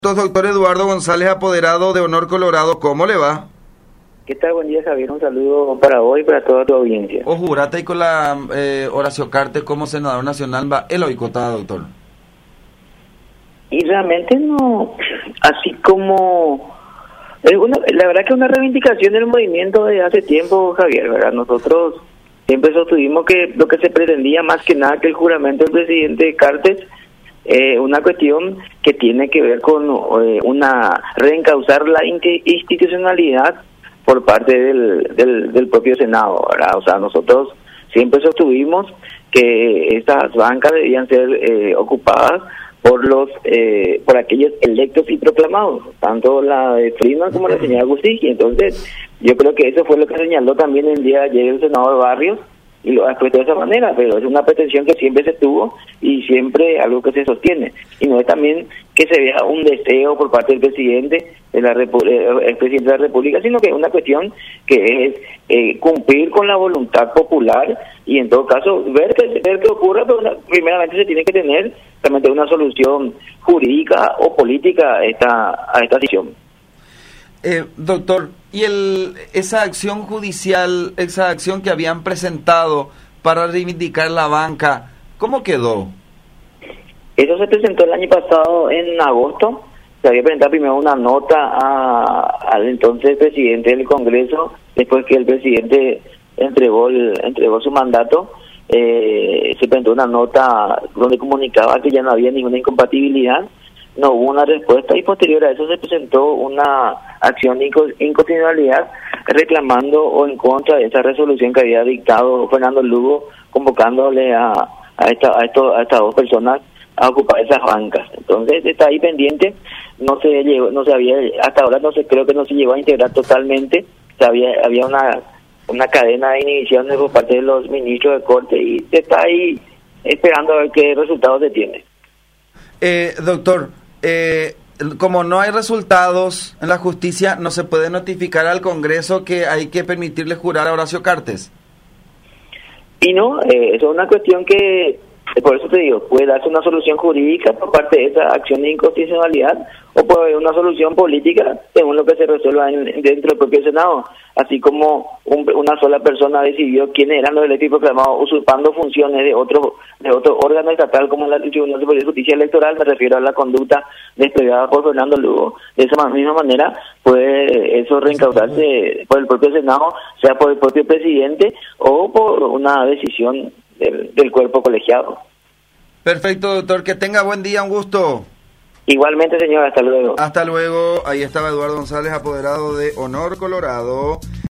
Doctor Eduardo González, apoderado de Honor Colorado, ¿cómo le va? ¿Qué tal? Buen día, Javier. Un saludo para hoy y para toda tu audiencia. O jurate y con la Horacio Cartes como senador nacional va el oicotado, doctor. Y realmente no, así como la verdad que es una reivindicación del movimiento de hace tiempo, Javier, ¿verdad? Nosotros siempre sostuvimos que lo que se pretendía más que nada que el juramento del presidente Cartes, una cuestión que tiene que ver con reencauzar la institucionalidad por parte del propio Senado, ¿verdad? O sea, nosotros siempre sostuvimos que estas bancas debían ser ocupadas por aquellos electos y proclamados, tanto la de Freeman como la señora Gusigi. Entonces, yo creo que eso fue lo que señaló también el día de ayer el senador Barrios, y lo expresó de esa manera, pero es una pretensión que siempre se tuvo y siempre algo que se sostiene, y no es también que se vea un deseo por parte del presidente el presidente de la República, sino que es una cuestión que es cumplir con la voluntad popular y en todo caso ver qué ocurre, pero primeramente se tiene que tener realmente una solución jurídica o política a esta decisión. Doctor, ¿y esa acción judicial, esa acción que habían presentado para reivindicar la banca, cómo quedó? Eso se presentó el año pasado en agosto. Se había presentado primero una nota al entonces presidente del Congreso, después que el presidente entregó su mandato. Se presentó una nota donde comunicaba que ya no había ninguna incompatibilidad. No hubo una respuesta y posterior a eso se presentó una acción de inconstitucionalidad reclamando o en contra de esa resolución que había dictado Fernando Lugo, convocándole a estas dos personas a ocupar esas bancas. Entonces está ahí pendiente, hasta ahora creo que no se llegó a integrar totalmente. Había una cadena de inhibiciones por parte de los ministros de Corte y se está ahí esperando a ver qué resultados se tiene. Doctor, como no hay resultados en la justicia, ¿no se puede notificar al Congreso que hay que permitirle jurar a Horacio Cartes? Y no, eso es una cuestión que, por eso te digo, puede darse una solución jurídica por parte de esa acción de inconstitucionalidad o puede haber una solución política según lo que se resuelva dentro del propio Senado. Así como una sola persona decidió quiénes eran los electos y proclamados usurpando funciones de otro órgano estatal como el Tribunal Superior de Justicia Electoral, me refiero a la conducta desplegada por Fernando Lugo. De esa misma manera puede eso reencauzarse por el propio Senado, sea por el propio presidente o por una decisión del cuerpo colegiado. Perfecto, doctor, que tenga buen día, un gusto. Igualmente, señor, hasta luego. Hasta luego. Ahí estaba Eduardo González, apoderado de Honor Colorado.